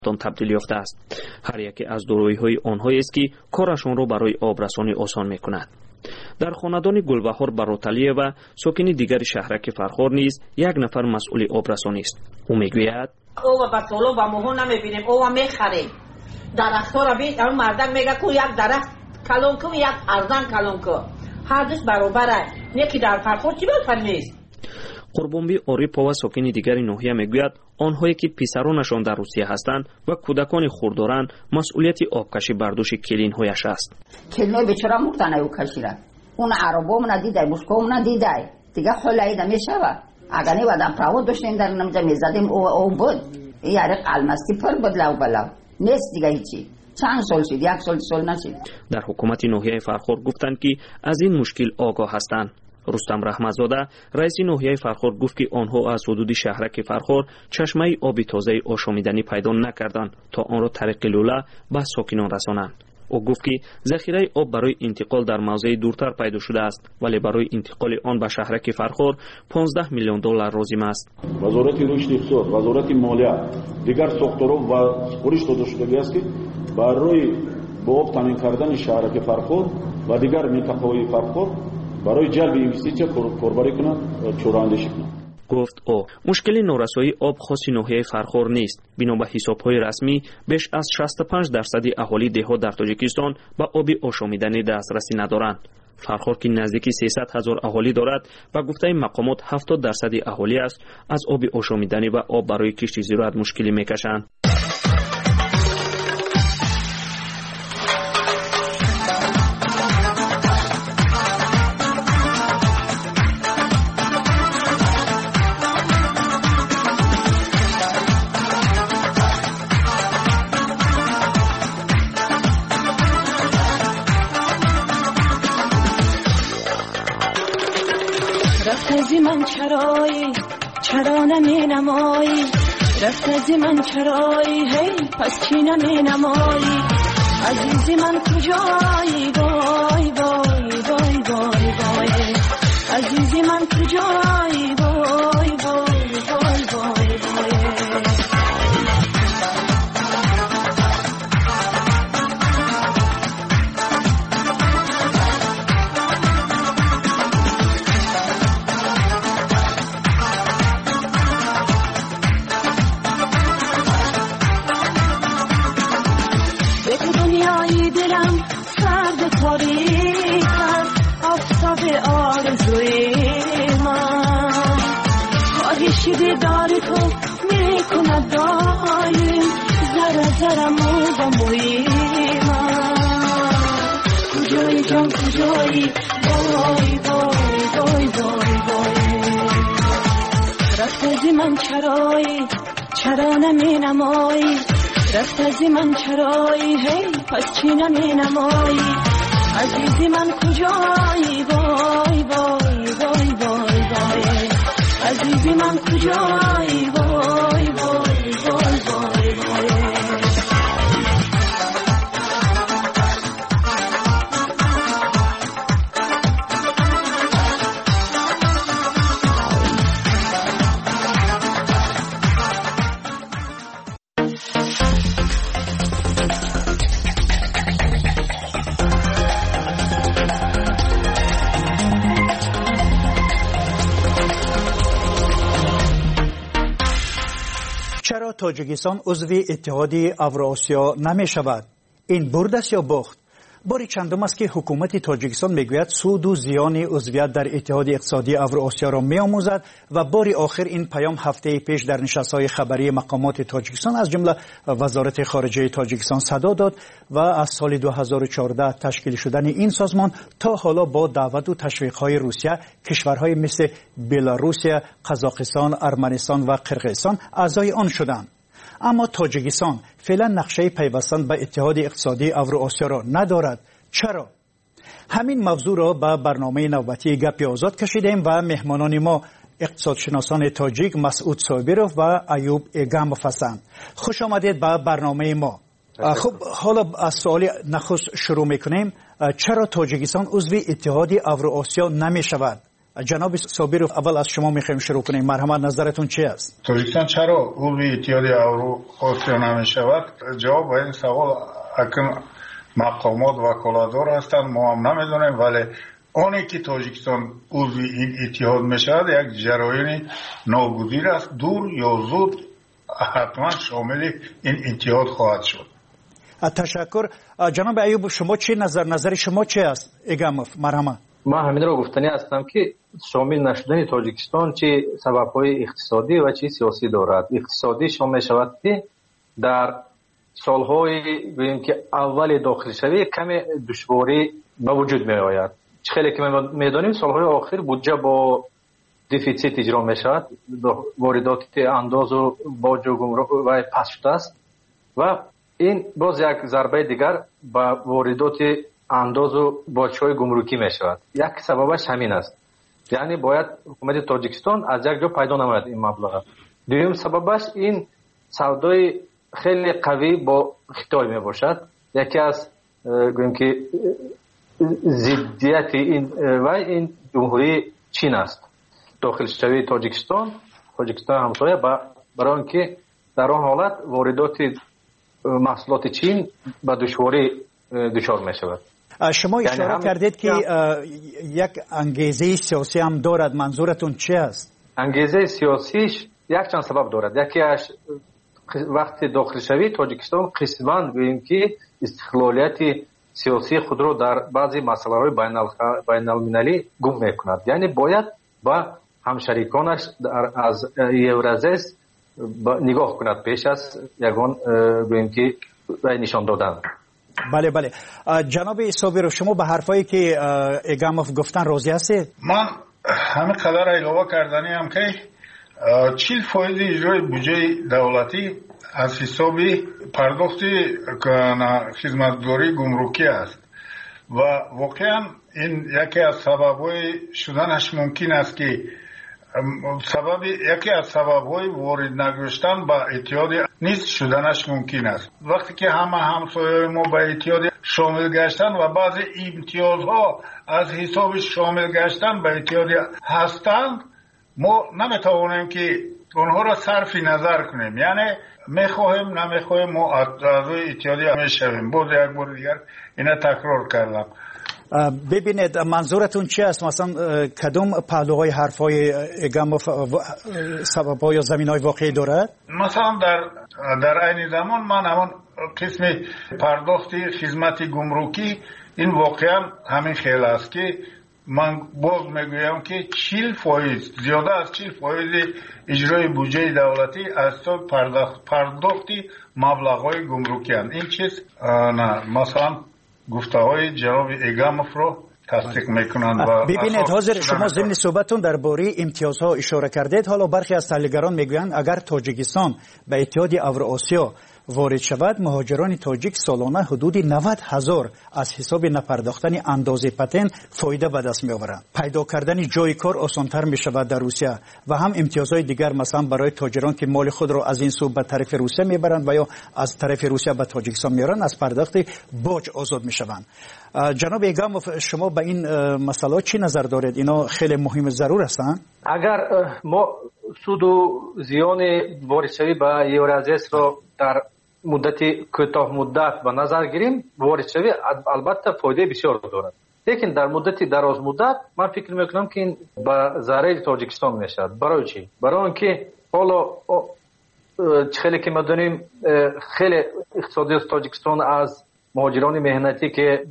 تبدیل یافته است. هر یکی از دورویی‌های آنهایی است که کارشان را برای آبرسانی آسان می‌کند. در خاندان گلبهار باروتالیه و ساکنی دیگر شهرک فرخار نیز یک نفر مسئول آبرسانی است. او میگوید او با طلو و مهون نمیبینیم، او میخریم. درخت‌ها را ببین، اون مردم میگه که یک درخت کلون کو، یک ارزان کلون کو. هر دوش برابره. یکی در فرخار چی بفر نیست. قربانبی آریپا و ساکنی دیگر ناحیه میگوید آنهایی که پسرانشان در روسیه هستند و کودکان خرد دارند مسئولیت آبکشی بر دوش کلین‌هایش است. کلین‌های بیچاره مردن او کشیره. اون عربام ندیده، مسکوم ندیده. دیگه خلایی نمیشه. اگر نه بعدم پراود داشتیم در نمجا میزدیم او بود. یاری قلمستی پر بود لو بلو. نیست دیگه هیچی. چند سال شد، یک سال نشد. در حکومت ناحیه فرخار گفتند که از این مشکل آگاه هستند. رستم رحمتزاده رئیس ناحیه فرخار گفت که آنها از حدود شهرک فرخار چشمه آب تازه آشامیدنی پیدا نکردند تا آن را طریق لوله به ساکنان رسانند. او گفت که ذخیره آب برای انتقال در موضع دورتر پیدا شده است، ولی برای انتقال آن به شهرک فرخار 15 میلیون دلار لازم است. وزارت رشد اقتصاد، وزارت مالیه، دیگر ساختارها و سپارش داده شده است که برای با آب تامین کردن شهرک فرخار و دیگر منطقه‌های فرخار برای جلب اینوستیسیا کاربری کنند، چوراندیشی کنند. گفت او مشکل نارسایی آب خاص ناحیه فرخار نیست. بنا به حساب‌های رسمی بیش از 65% اهالی دهات در تاجیکستان به آب آشامیدنی دسترسی ندارند. فرخار که نزدیکی 300,000 اهالی دارد و گفته مقامات 70% اهالی است از آب آشامیدنی و آب برای کشت زراعت مشکلی میکشند. رفت من چرا نمی نمایی، رفت از من چرایی، هی پس چی نمی نمایی، عزیزی من کجایی، وای وای وای وای وای، عزیزی من کجایی، وای وای وای وای وای. شده داری تو میکند دایم زره زره مو با موی من، کجایی جان کجایی، وای وای وای وای وای. رفت از من چرا نمی نمایی، رفت از من چرایی، هی پس چی نمی نمایی، عزیزی من کجایی، وای وای وای وای وای، عزیزی من کجایی، وای وای وای وای وای. چرا تاجیکستان عضو اتحاد اوراسیا نمی شود؟ این برد است یا باخت؟ باری چندم است که حکومت تاجیکستان میگوید سود و زیان عضویت در اتحاد اقتصادی اوراسیا را میآموزد و باری آخر این پیام هفته پیش در نشست‌های خبری مقامات تاجیکستان از جمله وزارت خارجه تاجیکستان صدا داد و از سال 2014 تشکیل شدن این سازمان تا حالا با دعوت و تشویق‌های روسیه کشورهای مثل بلاروسیه، قزاقستان، ارمنستان و قرقیزستان اعضای آن شدند. اما تاجیکستان فعلا نقشه پیوستن به اتحاد اقتصادی اوراسیا را ندارد. چرا؟ همین موضوع را به برنامه نوبتی گپ آزاد کشیدیم و مهمانان ما اقتصادشناسان تاجیک مسعود صابرov و ایوب ایگامov هستند. خوش آمدید به برنامه ما. خب حالا از سوال نخست شروع میکنیم. چرا تاجیکستان عضو اتحاد اوراسیا نمی شود؟ جناب صابرов اول از شما میخوایم شروع کنیم. مرحمت نظرتون چی است؟ تاجیکستان چرا عضو اتحاد اوراسیا نمیشود؟ جواب به این سوال اکن مقامات وکالتدار هستند، ما هم نمیدونیم، ولی آنی که تاجیکستان عضو این اتحاد میشود یک جریان ناگزیر است، دور یا زود حتما شامل این اتحاد خواهد شد. تشکر. جناب ایوب شما چی نظر شما چی است؟ ایگاموف مرحمت. من همین رو گفتنی هستم که شامل نشدن تاجیکستان چه سبب‌های اقتصادی و چه سیاسی دارد. اقتصادی شامل شود که در سالهای بگیم که اول داخل شوی کمی دشواری به وجود می آید. خیلی که میدانیم سالهای آخر بودجه با دفیسیت اجرا می شود، واردات انداز و باج و گمرک و پس شده است و این باز یک ضربه دیگر به واردات انداز و باج‌های گمرکی می شود. یک سببش همین است، یعنی باید حکومت تاجیکستان از یک جا پیدا نماید این مبلغ. دوم سببش این سودای خیلی قوی با خطای می باشد. یکی از گوییم که ضدیت این جمهوری چین است. داخل شوی تاجیکستان همسایه برای اینکه در آن حالت واردات محصولات چین به دشواری دچار می شود. شما اشاره کردید که یک انگیزه سیاسی هم دارد، منظورتون چی است؟ انگیزه سیاسیش یک چند سبب دارد. یکی از وقتی داخل شوی تاجیکستان قسماً بگیم که استقلالیت سیاسی خود رو در بعضی مسائل بین المللی گم میکند، یعنی باید با همشریکانش از یورازیس نگاه کند پیش از یگان بگیم که نشان دادن. بله. جناب صابر شما به حرفایی که ایگاموف گفتن راضی هستید؟ من همین قدر علاوه کردنی هم که 40% اجرای بودجه دولتی از حساب پرداخت خدمتگزاری گمرکی است و واقعا این یکی از سبب‌های شدنش ممکن است که یکی از سبب‌های وارد نگشتن به اتحاد نیست شدنش ممکن است. وقتی که همه همسایه‌های ما به اتحاد شامل گشتن و بعضی امتیازها از حساب شامل گشتن به اتحاد هستند، ما نمیتوانیم که اونها را صرف نظر کنیم، یعنی میخواهیم نمیخواهیم ما اعضای اتحاد میشویم. باز یک بار دیگر اینا تکرار کردم. ببینید منظورتون چی است؟ مثلا کدوم پهلوهای حرفای ایگاموف سبب‌ها یا زمین‌های واقعی دارد؟ مثلا در عین زمان من همون قسم پرداخت خدمت گمرکی این واقعا همین خیلی است که من باز میگویم که 40% زیاده از 40% اجرای بودجه دولتی از پرداخت مبلغ‌های گمرکی هستند. این چیز نه مثلا گفته های جناب ایگاموف رو تصدیق میکنند. ببینید حاضر شما ضمن صحبتون درباره امتیازها اشاره کردید. حالا برخی از تحلیلگران میگویند اگر تاجیکستان به اتحاد اوراسیا وارد شود، مهاجران تاجیک سالانه حدود 90,000 از حساب نپرداختن اندازه پتن فایده به دست میآورند. پیدا کردن جای کار آسانتر می شود در روسیه و هم امتیازهای دیگر مثلا برای تاجران که مال خود را از این سو به طرف روسیه میبرند و یا از طرف روسیه به تاجیکستان میارند از پرداخت باج آزاد می شوند. جناب ایگاموف شما به این مسئله چی نظر دارید؟ اینا خیلی مهم ضرور هستند. اگر ما سود و زیان واردشوی به یورازیس را در مدت کوتاه مدت به نظر گیریم، واردشوی البته فایده بسیار دارد، لیکن در مدت دراز مدت من فکر میکنم که این به ضرر تاجیکستان میشود. برای چی؟ برای اینکه حالا خیلی که ما دونیم خیلی اقتصادی تاجیکستان از مهاجران مهنتی که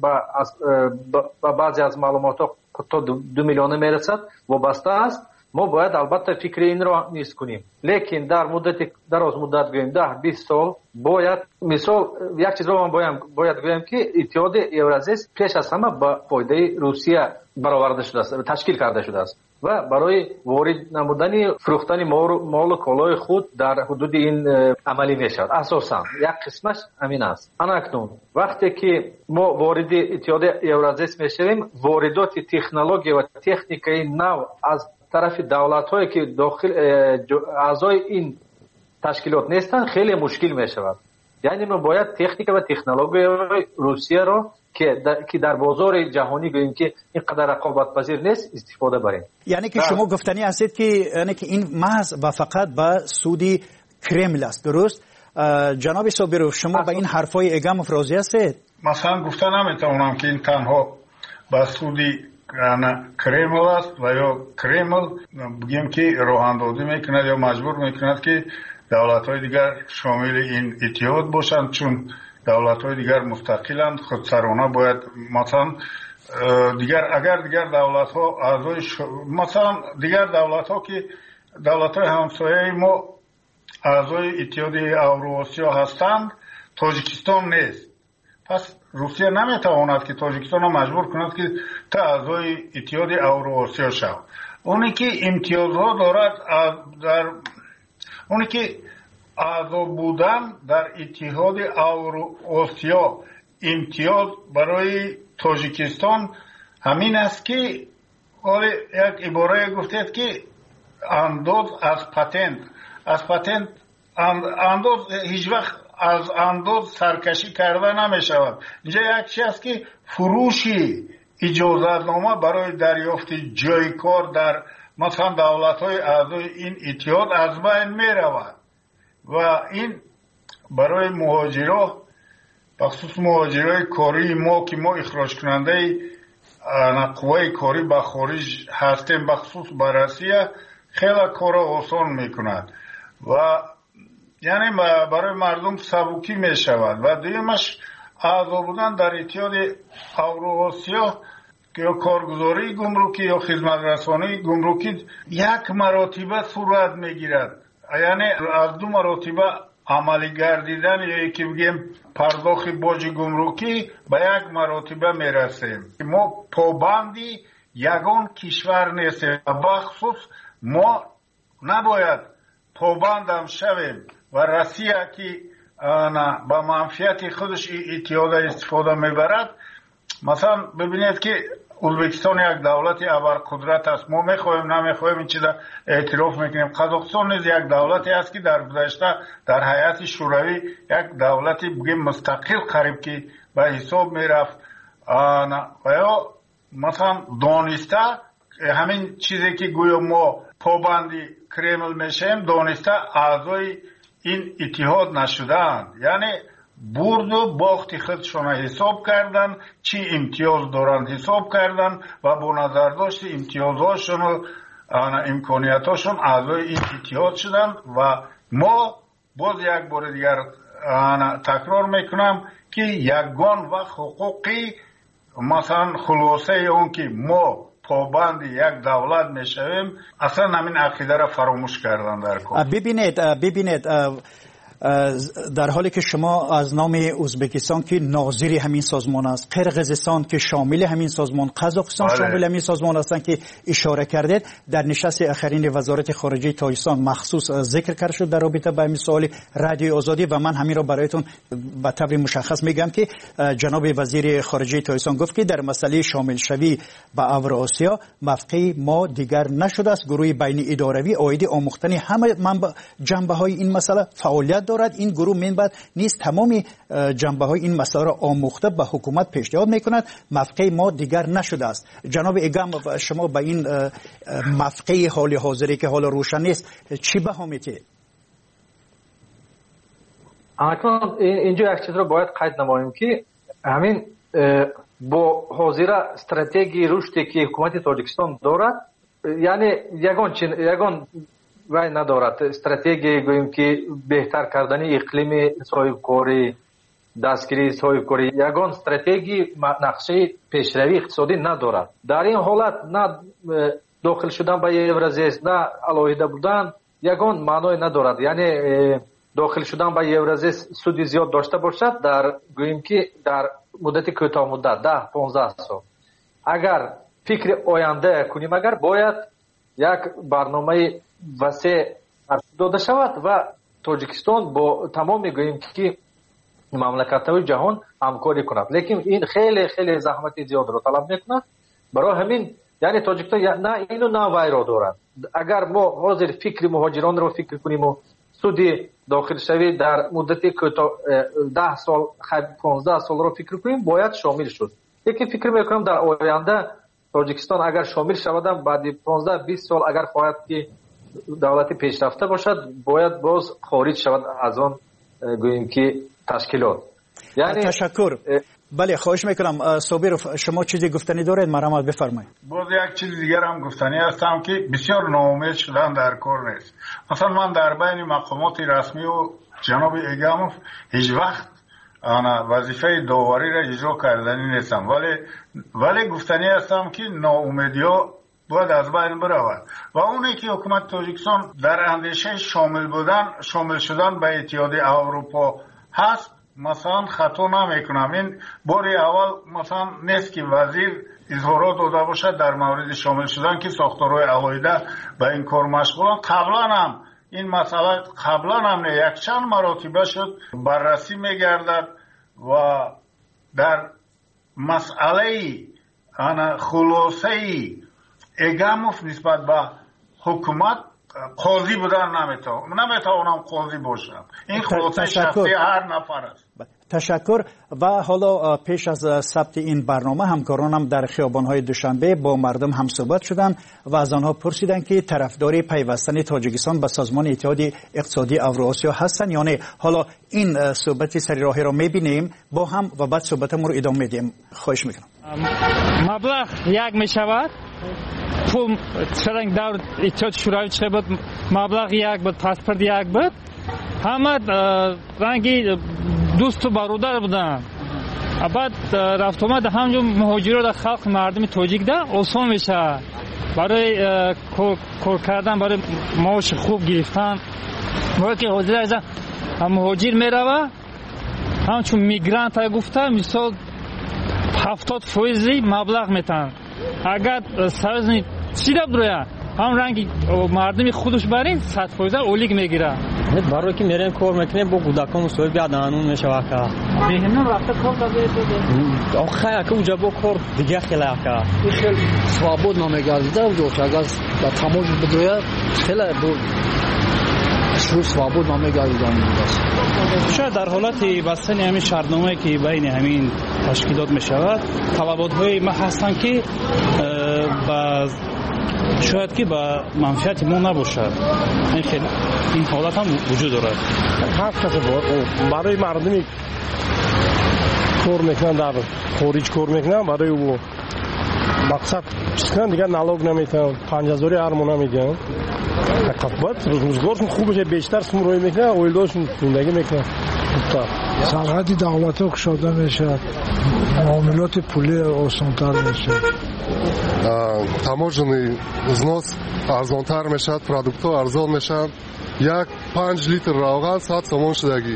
با بعضی از معلومات تا 2 میلیون میرسد وابسته است. ما باید البته فکر این را نیست کنیم، لیکن در مدت دراز مدت گویم 10-20 سال باید مثال یک چیز رو باید گویم که اتحاد یورازیس پیش از همه با فایده روسیه برآورده شده است، تشکیل کرده شده است و برای وارد نمودن فروختن مال و کالای خود در حدود این عملی میشود. اساسا یک قسمش همین است. اکنون وقتی که ما وارد اتحاد یورازیس میشویم، واردات تکنولوژی و تکنیکی نو از طرف دولت‌هایی که داخل اعضای این تشکیلات نیستند خیلی مشکل می شود. یعنی ما باید تکنیک و تکنولوژی روسیه را که در بازار جهانی گوییم که اینقدر رقابت پذیر نیست استفاده بریم. یعنی که شما گفتنی هستید که یعنی که این محض و فقط به سودی کرمل است، درست؟ جناب صابرو شما به این حرفای اگم راضی هستید؟ مثلا گفتن نمیتونم که این تنها به سودی کرمل است و یا کرمل بگیم که راه اندازی میکند یا مجبور میکند که دولت‌های دیگر شامل این اتحاد باشند، چون دولت‌های دیگر مستقلند، خودسرانه باید مثلا اگر دیگر دولت‌ها اعضای مثلا دیگر دولت‌ها که دولت‌های همسایه ما اعضای اتحاد اوراسیا هستند، تاجیکستان نیست. پس روسیه نمیتواند که تاجیکستان را مجبور کند که تا اعضای اتحاد اوراسیا شود. اونی که امتیازها دارد اونی که اعضا بودن در اتحاد اوراسیا امتیاز برای تاجیکستان همین است که یک عباره گفتید که انداز از پتنت انداز هیچ وقت از انداز سرکشی کرده نمی شود. اینجا یک چیز است که فروشی اجازتنامه برای دریافت جای کار در مثلا دولت‌های اعضای این اتحاد از بین می رود و این برای مهاجرا بخصوص مهاجرای کاری ما که ما اخراج کننده قوای کاری به خارج هستیم بخصوص به روسیه خیلی کار آسان میکند و یعنی برای مردم سبکی می شود و دیگه‌اش اعضا بودن در اتحاد اوراسیا که یا کارگزاری گمرکی یا خدمت رسانی گمرکی یک مراتبه صورت میگیرد، یعنی از دو مراتبه عملی گردیدن یا یکی بگیم پرداخت باج گمرکی به یک مراتبه میرسیم. ما پابندی یگان کشور نیستیم و بخصوص ما نباید پابندم شویم و روسیه که با منفعت خودش اتحاد استفاده میبرد. مثلا ببینید که ازبکستان یک دولت ابرقدرت است، ما میخوایم نمیخوایم این چیزا اعتراف میکنیم. قزاقستان نیز یک دولتی است که در گذشته در هیئت شوروی یک دولتی بگیم مستقل قریب که به حساب میرفت و یا مثلا دانسته همین چیزی که گویا ما پابندی کرمل میشیم دانسته اعضای این اتحاد نشدند، یعنی برد و باخت خودشون حساب کردن، چی امتیاز دارند حساب کردن و با نظر داشت امتیازهاشون و امکانیتاشون اعضای این اتحاد شدن و ما باز یک بار دیگر تکرار میکنم که یگان و حقوقی مثلا خلاصه اون که ما پابند یک دولت میشویم اصلا همین عقیده را فراموش کردن در کار. ببینید در حالی که شما از نام ازبکستان که ناظر همین سازمان است، قرقیزستان که شامل همین سازمان، قزاقستان شامل همین سازمان هستند که اشاره کردید، در نشست اخرین وزارت خارجه تاجیکستان مخصوص ذکر کرده شد در رابطه با این سوال رادیو آزادی و من همین را برایتون به طور مشخص میگم که جناب وزیر خارجه تاجیکستان گفت که در مسئله شامل شوی به اوراسیا موقع ما دیگر نشده است. گروه بین اداروی عاید آموختن همه جنبه‌های این مسئله فعالیت دارد. این گروه منبعد نیست تمامی جنبه‌های این مسئله را آموخته به حکومت پیشنهاد میکند. موقع ما دیگر نشده است. جناب اگم شما به این موقع حال حاضری که حالا روشن نیست چی بها میدید؟ اکنون اینجا یک چیز رو باید قید نماییم که همین با حاضر استراتژی رشدی که حکومت تاجیکستان دارد، یعنی یگان وای ندارد استراتژی گوییم که بهتر کردن اقلیم صاحبکاری، دستگیری صاحبکاری، یگان استراتژی نقشه پیشروی اقتصادی ندارد. در این حالت نه داخل شدن به یورازیس نه علاهیده بودن یگان معنای ندارد. یعنی داخل شدن به یورازیس سودی زیاد داشته باشد در گوییم که در مدت کوتاه مدت 10-15 سال اگر فکر آینده کنیم، اگر باید یک برنامه وسیع داده شود و تاجیکستان با تمام میگوییم که مملکت‌های جهان همکاری کند، لیکن این خیلی خیلی زحمت زیاد را طلب میکند. برای همین یعنی تاجیکستان نه اینو نه وای را دارد. اگر ما حاضر فکر مهاجران رو فکر کنیم و سود داخل شوی در مدتی که 10 سال 15 سال رو فکر کنیم باید شامل شد. یکی فکر میکنم در آینده تاجیکستان اگر شامل شود بعد 15-20 سال اگر خواهد که دولت پیشرفته باشد باید باز خارج شود از آن گوییم که تشکیلات. یعنی تشکر. بله خواهش میکنم صابر شما چیزی گفتنی دارید مرحمت بفرمایید. باز یک چیز دیگر هم گفتنی هستم که بسیار ناامید شدن در کار نیست. مثلا من در بین مقامات رسمی و جناب ایگاموف هیچ وقت وظیفه داوری را اجرا کردنی نیستم، ولی گفتنی هستم که ناامیدی ها باید از بین برود و اونی که حکومت تاجیکستان در اندیشه شامل شدن به اتحادیه اروپا هست مثلا خطا نمیکنم. این باری اول مثلا نیست که وزیر اظهارات داده باشد در مورد شامل شدن که ساختارهای علاوه به این کار مشغولن. قبلا هم این مسئله یک چند مراتبه شد بررسی میگردد و در مسئله خلاصه ایگاموف نسبت به حکومت قاضی بودن نمیتوانم قاضی باشم. این خلاصه شخصی هر نفر است. تشکر. و حالا پیش از ثبت این برنامه همکارانم در خیابان‌های دوشنبه با مردم هم صحبت شدند و از آنها پرسیدند که طرفدار پیوستن تاجیکستان به سازمان اتحادیه اقتصادی اوراسیا هستند یا نه. حالا این صحبت سری راهی را می‌بینیم با هم و بعد صحبتمون رو ادامه میدیم. خواهش می‌کنم. مبلغ یک میشود پول چرنگ دور اتحاد شوروی چه بود مبلغ یک بود پاسپورت یک بود همه رنگی دوست و برادر بودن. بعد رفت اومد همونجور مهاجرا در خلق مردم تاجیک ده آسان میشه برای کار کردن برای معاش خوب گرفتن. موقعی که حاضر از مهاجر میروه همچون میگرانت گفته مثال 70% مبلغ میتن. اگر سازنی چیده برویه هم رنگی مردمی خودش برین 100% اولیگ میگیره. برای که میریم کار میکنیم با کودکان مسئول بیاد قانون میشه که بهمون رفته کار داده آخه که اونجا با کار دیگه خیلی که خیلی свобод نمیگردیده و دوست اگر با تماج بدویه خیلی بود شروع свобод نمیگردیدن بود. شاید در حالت بستن همین شرطنامه که بین همین تشکیلات میشود طلبات های ما هستن که شاید که با منفعت ما نباشد. این حالت هم وجود دارد. هر کسی برای مردمی کار میکنن در خارج کار میکنن برای او مقصد چیزکنن دیگر نالوگ نمیتن 5000 هر ماه نمیدن. باید روزگارشون خوب بشه بیشتر سم روی میکنن اویلداشون زندگی میکنن. سرحدی دولت ها کشاده میشه معاملات پولی آسانتر میشه таможенный взнос арзонтар мешавад, продуктҳо арзон мешаванд. 5 литр равған 100 сомон шудагӣ.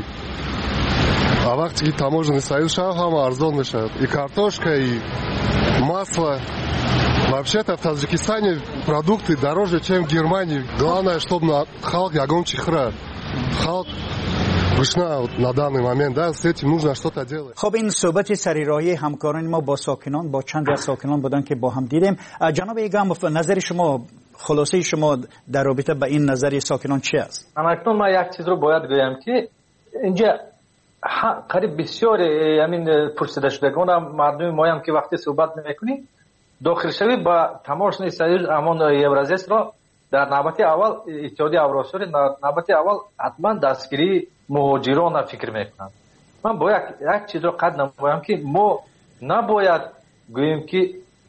А вақте ки таможенный союз шавад, ҳама арзон мешавад. И картошка, и масло. Вообще-то в Таджикистане продукты дороже, чем в Германии. Главное, чтобы халк ягон чихра. Халк на данный момент, да, с этим нужно что-то делать. خب این صحبت سریراهی همکاران ما با ساکنان با چند از ساکنان بودن که با هم دیدیم. جناب ایگاموف نظر شما خلاصه شما در رابطه با این نظر ساکنان چی است؟ اکنون ما یک چیز رو باید بگویم که اینجا قریب بسیار همین پرسیده شدگان مردم ما هم که وقتی صحبت میکنیم داخل شوی با تماشای سریع امان یورازیس را در نوبت اول اتحادیه اوراسیا در نوبت اول حتما دستگیری مهاجران فکر میکنند. من باید یک چیز رو قد نمایم که ما نباید گوییم که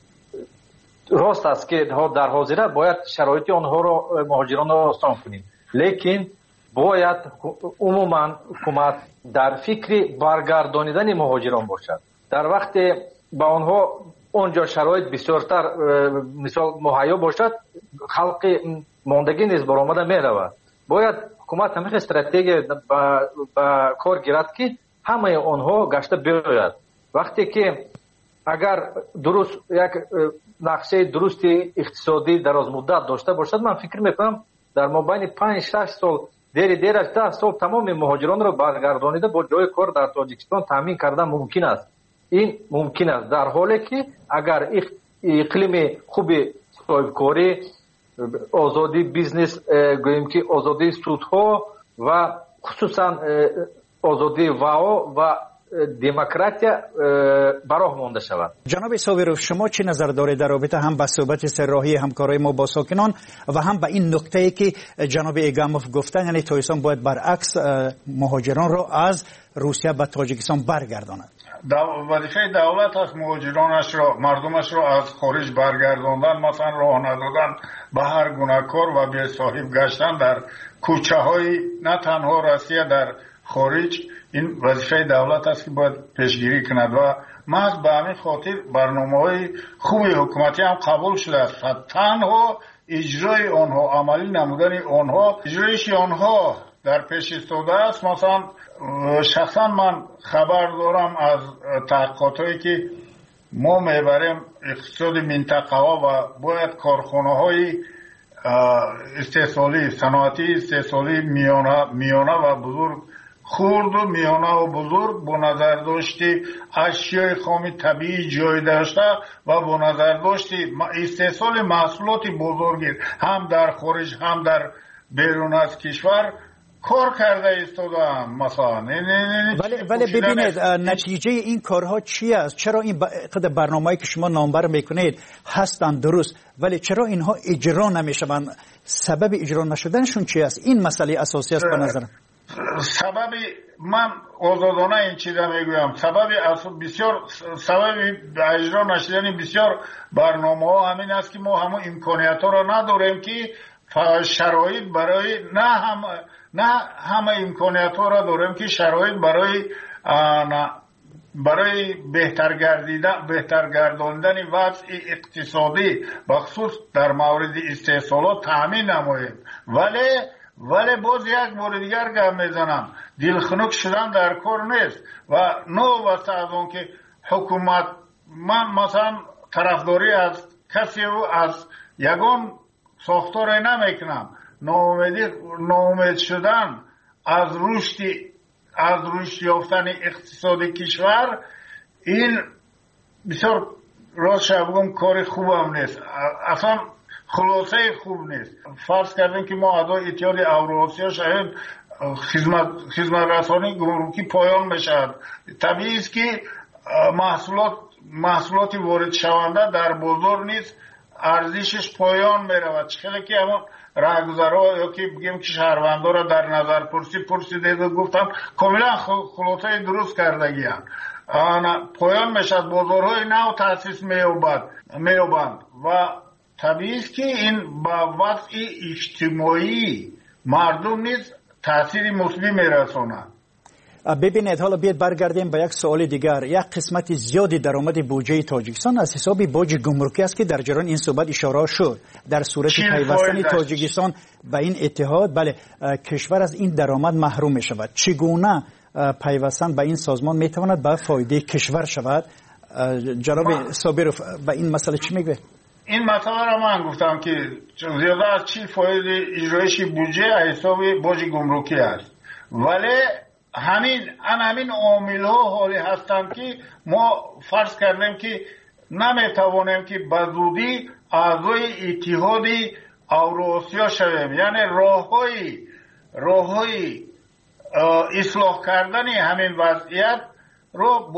راست است که در حاضره باید شرایط آنها رو مهاجران رو آسان کنیم، لیکن باید عموما حکومت در فکر برگردانیدن مهاجران باشد. در وقت با آنها اونجا شرایط بسیارتر مثال مهیا باشد خلق ماندگی نیز برآمده میرود. باید حکومت همین استراتژی با کار گیرد که همه آنها گشته بیاید. وقتی که اگر درست یک نقشه درست اقتصادی دراز مدت داشته باشد من فکر میکنم در مابین 5-6 سال دیر از 10 سال تمام مهاجران را برگردانیده با جای کار در تاجیکستان تامین کردن ممکن است. این ممکن است در حالی که اگر اقلیم خوب صاحبکاری آزادی بیزنس گوییم که آزادی سودها و خصوصا آزادی واو و دموکراتیا براه مانده شود. جناب صابرов شما چه نظر دارید در رابطه هم با صحبت سرراهی همکاری ما با ساکنان و هم با این نکته‌ای که جناب ایگاموف گفتن، یعنی تاجیکستان باید برعکس مهاجران را از روسیه به تاجیکستان برگرداند؟ وظیفه دولت است مهاجرانش را، مردمش را از خارج برگرداندن، مثلا راه ندادن به هر گونه کار و بی صاحب گشتن در کوچه های نه تنها روسیه در خارج. این وظیفه دولت است که باید پیشگیری کند و محض به همین خاطر برنامه‌های خوبی حکومتی هم قبول شده است. تنها اجرای آنها، عملی نمودن آنها، اجرایش آنها در پیش ایستاده است. مثلا شخصا من خبر دارم از تحقیقاتی که ما میبریم اقتصاد منطقه ها و باید کارخانه های استحصالی، صنعتی استحصالی میانه و بزرگ، خرد و میانه و بزرگ با نظر داشتی اشیای خام طبیعی جای داشته و با نظر داشتی استحصال محصولات بزرگی هم در خارج هم در بیرون از کشور کار کرده ایستادن. مثلا ولی ببینید نتیجه این کارها چی است؟ چرا این برنامه‌ای که شما نامبر میکنید هستند درست، ولی چرا اینها اجرا نمیشوند؟ سبب اجرا نشدنشون چی است؟ این مسئله اساسی است به نظرم. سبب من آزادانه این چیزا میگویم، سبب اجرا نشدن بسیار برنامه‌ها همین است که ما همون امکانیت‌ها را نداریم که شرایط برای نه همه امکانیت‌ها را داریم که شرایط برای بهتر گرداندن وضع اقتصادی بخصوص در مورد استحصالات تامین نماییم. ولی باز یک بار دیگر گپ میزنم، دلخنک شدن در کار نیست و نوبت از اون که حکومت، من مثلا طرفداری از کسی رو از یگان ساختار نمیکنم. ناامید شدن از رشد یافتن اقتصاد کشور، این بسیار راست بگم کار خوب هم نیست، اصلا خلاصه خوب نیست. فرض کردیم که ما اعضای اتحاد اوراسیا شاید خدمت رسانی گمرکی پایان بشد، طبیعی است که محصولات وارد شونده در بازار نیست ارزشش پایان میرود. چقدر که همون راهگذرها یا که بگیم که شهروندان را در نظر پرسیده گفتم کاملا خلاصه درست کردگی هم پایان میشد، بازارهای نو تأسیس میابند و طبیعی است که این با وضع اجتماعی مردم نیز تأثیر مثبت میرساند. ببینید حالا بیاید برگردیم به یک سوال دیگر. یک قسمت زیادی درآمد بودجه تاجیکستان از حساب باج گمرکی است که در جریان این صحبت اشاره شد. در صورت پیوستن تاجیکستان به این اتحاد، بله، کشور از این درآمد محروم می شود. چگونه پیوستن به این سازمان می تواند به فایده کشور شود؟ جناب صابرов به این مسئله چی میگه؟ این مسئله را من گفتم که زیاده از 40% اجرایش بودجه حساب باج گمرکی است، ولی همین عامل‌ها حالی هستند که ما فرض کردیم که نمیتوانیم که به زودی اعضای اتحاد اوراسیا شویم. یعنی راه‌های اصلاح کردن همین وضعیت رو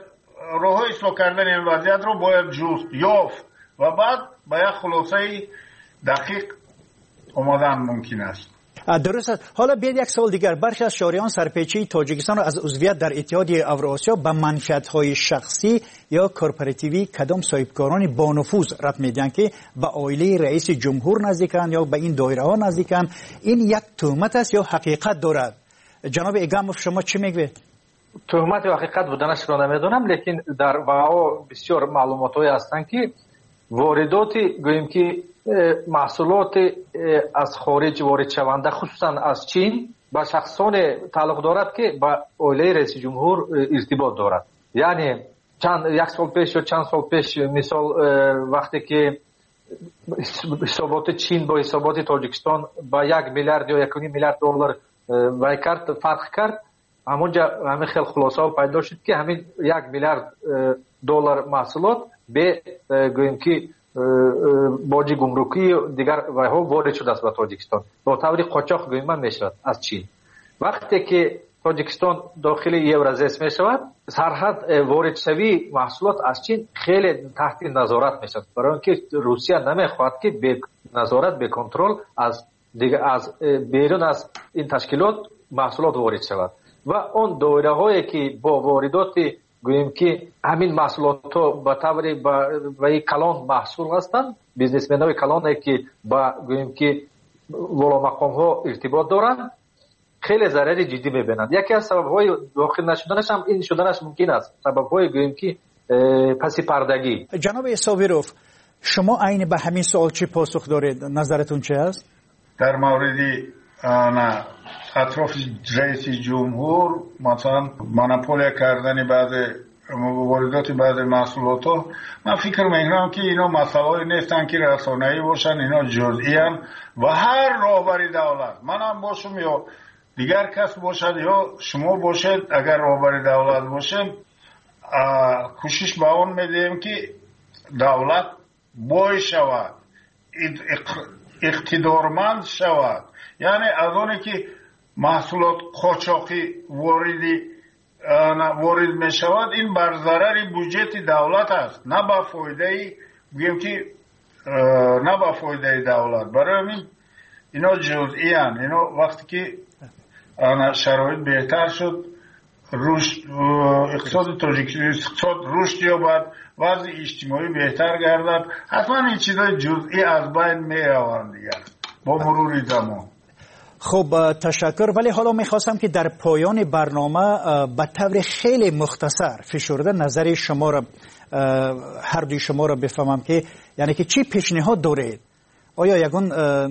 باید جست یافت و بعد به یک خلاصه دقیق آمدن ممکن است. درست است. حالا بیاید یک سوال دیگر. برخی از شهریان سرپیچی تاجیکستان را از عضویت در اتحاد اوراسیا به منفعت‌های شخصی یا کورپوراتیوی کدام صاحبکاران با نفوذ رد میدن که به عائله رئیس جمهور نزدیکند یا به این دایره ها نزدیکند. این یک تهمت است یا حقیقت دارد؟ جناب ایگاموف شما چی میگوید؟ تهمت و حقیقت بودنش را نمیدونم، لیکن در واقع بسیار معلوماتی هستند که وارداتی گوییم که محصولات از خارج وارد شونده خصوصا از چین با شخصان تعلق دارد که با عائله رئیس جمهور ارتباط دارد. یعنی یک سال پیش یا چند سال پیش مثال وقتی که حسابات چین با حسابات تاجیکستان با 1 میلیارد یا 1.5 میلیارد دلار فرق کرد، همونجا همین خیلی خلاصه پیدا شد که همین 1 میلیارد دلار محصولات به گوییم که باج گمرکی دیگر ها وارد شده است به تاجیکستان با طور قاچاق گوییم میشود از چین. وقتی که تاجیکستان داخل یورازیس می شود سرحد وارد شوی محصولات از چین خیلی تحت نظارت می شود، برای اینکه روسیه نمیخواهد که به نظارت به کنترل از بیرون از این تشکیلات محصولات وارد شود و اون دایره هایی که با واردات گوییم که همین محصولات ها به طور به کلان محصول هستند، بیزنسمن های کلان که با گوییم که والا مقام ها ارتباط دارند خیلی ضرر جدی میبینند. یکی از سبب های داخل نشدنش هم این شدنش ممکن است، سبب های گوییم که پسی پردگی. جناب صابروف، شما عین به همین سوال چی پاسخ دارید؟ نظرتون چه است؟ در مورد اطراف رئیس جمهور مثلا مونوپولیا کردن بعض واردات بعض محصولات ها، من فکر میکنم که اینا مسائلی نیستن که رسانه‌ای باشن، اینا جزئی ان و هر راهبر دولت، منم باشم یا دیگر کس باشد یا شما باشید، اگر راهبر دولت باشیم کوشش به اون میدیم که دولت بای شود، اقتدارمند شود، یعنی از اونی که محصولات قاچاقی وارد می شود این بر ضرر بودجه دولت است، نه با فایده بگیم که نه با فایده دولت. برای همین اینا جزئی ان، اینا وقتی که شرایط بهتر شد اقتصاد تاجیکستان رشد یابد، وضع اجتماعی بهتر گردد، حتما این چیزای جزئی از بین می روند دیگر با مرور زمان. خب تشکر. ولی حالا میخواستم که در پایان برنامه به طور خیلی مختصر فشرده نظر شما را هر دوی شما را بفهمم که یعنی که چی پیشنهاد دارید؟ آیا یگان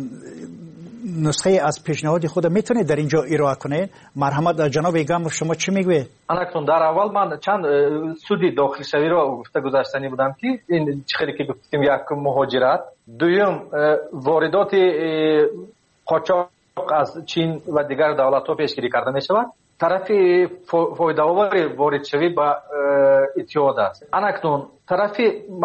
نسخه از پیشنهاد خود میتونید در اینجا ارائه کنید؟ مرحمت جناب ایگم شما چی میگوید؟ الان در اول من چند سودی داخل شوی را گفته گذاشتنی بودم که این خیلی که گفتیم، یک مهاجرت، دوم واردات قاچاق از چین و دیگر دولت ها پیشگیری کرده می شود، طرف فایده آور وارد شوی با اتحاد است. اکنون طرف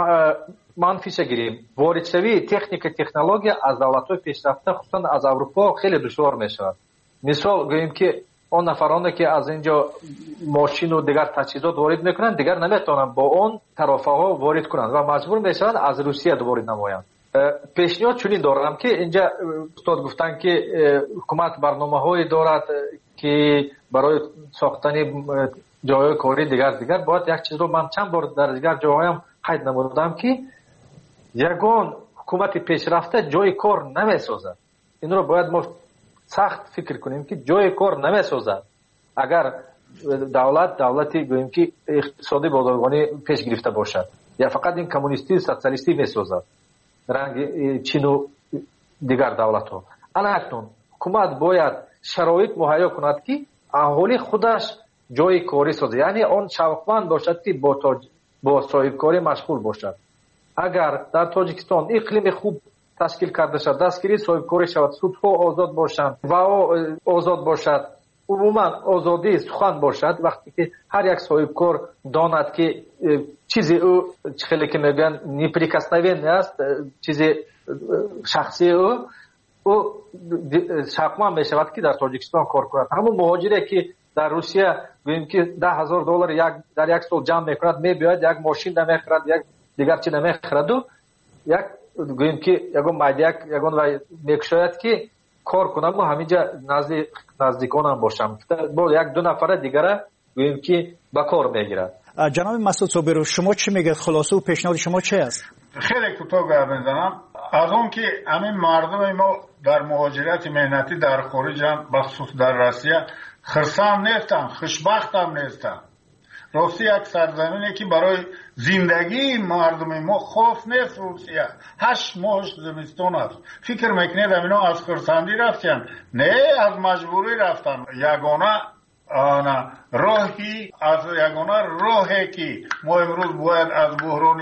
منفیش گیریم، وارد شوی تکنولوژی از دولت های پیشرفته خصوصا از اروپا خیلی دشوار می شود. مثال گوییم که اون نفرانی که از اینجا ماشین و دیگر تجهیزات وارد میکنند دیگر نمیتونن با اون طرفه ها وارد کنند و مجبور میشوند از روسیه وارد نمایند. پیشنهاد چنین دارم که اینجا استاد گفتن که حکومت برنامه‌هایی دارد که برای ساختن جای کاری دیگر باید یک چیز رو من چند بار در دیگر جاهایم قید نمودم که یگان حکومت پیشرفته جای کار نمیسازد. این رو باید ما سخت فکر کنیم که جای کار نمیسازد اگر دولتی گوییم که اقتصادی بازرگانی پیش گرفته باشد، یا فقط این کمونیستی سوسیالیستی میسازد رنگ چین و دیگر دولت ها. اکنون حکومت باید شرایط مهیا کند که اهالی خودش جای کاری سازد، یعنی آن شوقمند باشد که با صاحب کاری مشغول باشد. اگر در تاجیکستان اقلیم خوب تشکیل کرده شد، دستگیری صاحب کاری شود، سودها آزاد باشند و آزاد باشد، عموما آزادی سخن باشد، وقتی که هر یک صاحب کار داند که چیزی او خیلی که میگن نیپریکسنوی است، چیزی شخصی او شاقمان میشود که در تاجیکستان کار کند. همون مهاجری که در روسیه گوییم که $10,000 در یک سال جمع میکند، میباید یک ماشین نمیخرد، یک دیگر چی نمیخرد و یک گوییم که یگان میکشاید که کار کنم و همینجا نزدیکانم باشم، با یک دو نفر دیگر گوییم که با کار میگیرد. جناب مسعود صابروف شما چی میگید؟ خلاصه و پیشنهاد شما چه است؟ خیلی کوتاه گپ میزنم. از اون که همین مردم ما در مهاجرت مهنتی در خارج بخصوص در روسیه خرسند نیستن، خوشبخت هم نیستن. روسیه یک سرزمینی که برای زندگی مردم ما خوف نیست. روسیه 8 ماه زمستان است. فکر میکنید اینا از خرسندی رفتن؟ نه، از مجبوری رفتن. یگانه راهی که ما امروز باید از بحران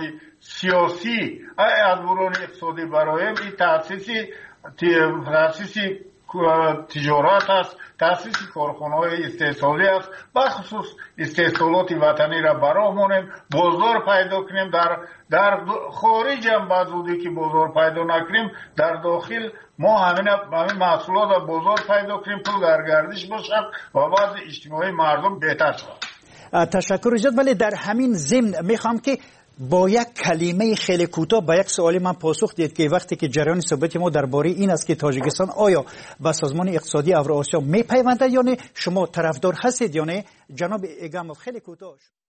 سیاسی از بحران اقتصادی برایم این تأسیس تجارت است، تاسیس کارخانه‌های استحصالی است. بخصوص استحصالات وطنی را برآوریم، بازار پیدا کنیم. در خارج هم بعضی که بازار پیدا نکنیم، در داخل ما همین محصولات را بازار پیدا کنیم، پول در گردش باشد و وضع اجتماعی مردم بهتر شود. تشکر جد. ولی در همین ضمن میخوام که با یک کلمه خیلی کوتاه به یک سوال من پاسخ دید که وقتی که جریان صحبت ما درباره این است که تاجیکستان آیا به سازمان اقتصادی اوراسیا میپیونده یا نه، شما طرفدار هستید یا نه؟ جناب ایگاموف خیلی کوتاه.